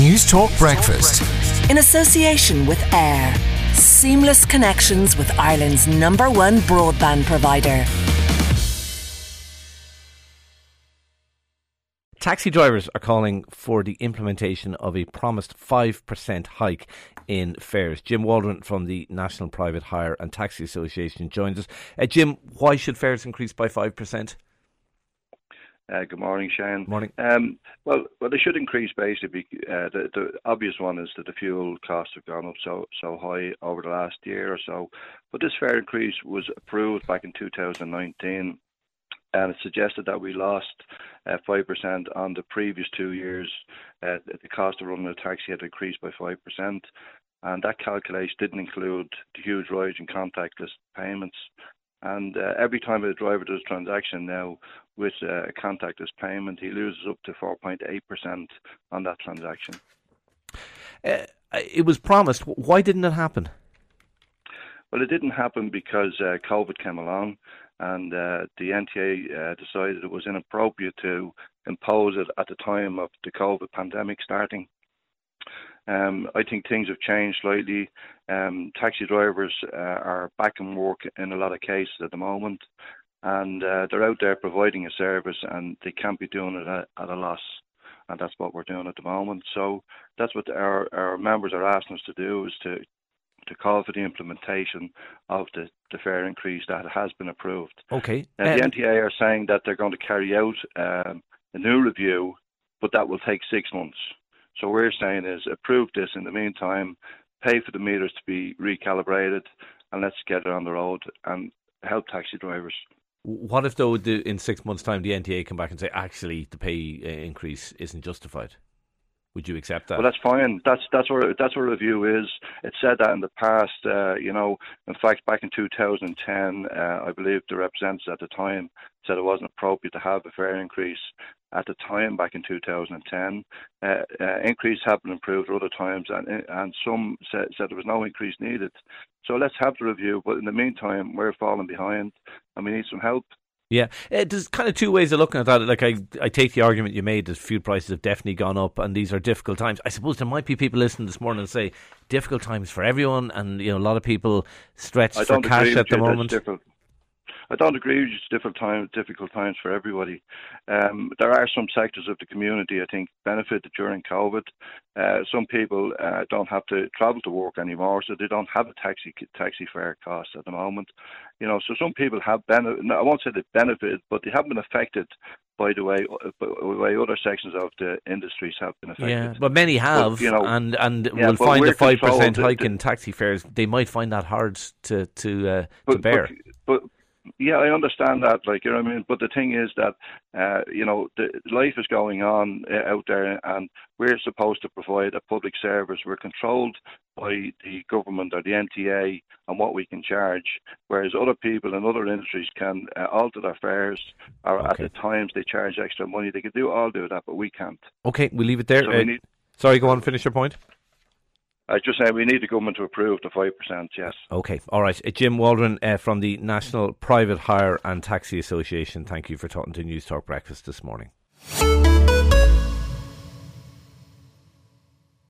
News Talk Breakfast. In association with AIR. Seamless connections with Ireland's #1 broadband provider. Taxi drivers are calling for the implementation of a promised 5% hike in fares. Jim Waldron from the National Private Hire and Taxi Association joins us. Jim, why should fares increase by 5%? Good morning, Shane. Morning. Well, they should increase basically. The obvious one is that the fuel costs have gone up so high over the last year or so. But this fare increase was approved back in 2019, and it suggested that we lost 5% on the previous 2 years. The cost of running a taxi had increased by 5%, and that calculation didn't include the huge rise in contactless payments. And every time a driver does a transaction now with a contactless payment, he loses up to 4.8% on that transaction. It was promised. Why didn't it happen? Well, it didn't happen because COVID came along, and the NTA decided it was inappropriate to impose it at the time of the COVID pandemic starting. I think things have changed slightly. Taxi drivers are back in work in a lot of cases at the moment, and they're out there providing a service, and they can't be doing it at a loss. And that's what we're doing at the moment. So that's what our members are asking us to do, is to call for the implementation of the fare increase that has been approved. Okay. The NTA are saying that they're going to carry out a new review, but that will take 6 months. So we're saying is approve this in the meantime, pay for the meters to be recalibrated, and let's get it on the road and help taxi drivers. What if, though, in 6 months' time, the NTA come back and say, actually, the pay increase isn't justified? Would you accept that? Well, that's fine. That's what a review is. It said that in the past. In fact, back in 2010, I believe the representatives at the time said it wasn't appropriate to have a fare increase at the time. Back in 2010, increase have been approved other times, and some said there was no increase needed. So let's have the review. But in the meantime, we're falling behind, and we need some help. Yeah, there's kind of two ways of looking at that. Like, I take the argument you made that fuel prices have definitely gone up, and these are difficult times. I suppose there might be people listening this morning and say difficult times for everyone, and a lot of people stretched for cash at the moment. I don't agree with you. It's difficult times for everybody. There are some sectors of the community, I think, benefited during COVID. Some people don't have to travel to work anymore, so they don't have a taxi fare cost at the moment. So some people have I won't say they benefited, but they haven't been affected by the way other sections of the industries have been affected. Yeah, but many have, and will find the 5% hike in taxi fares. They might find that hard to bear. Yeah, I understand that, But the thing is that, the life is going on out there, and we're supposed to provide a public service. We're controlled by the government or the NTA on what we can charge, whereas other people in other industries can alter their fares, or at the times they charge extra money. They could all do that, but we can't. Okay, we'll leave it there. Sorry, go on, finish your point. I just say we need the government to approve the 5%, yes. Okay, all right. Jim Waldron from the National Private Hire and Taxi Association, thank you for talking to News Talk Breakfast this morning.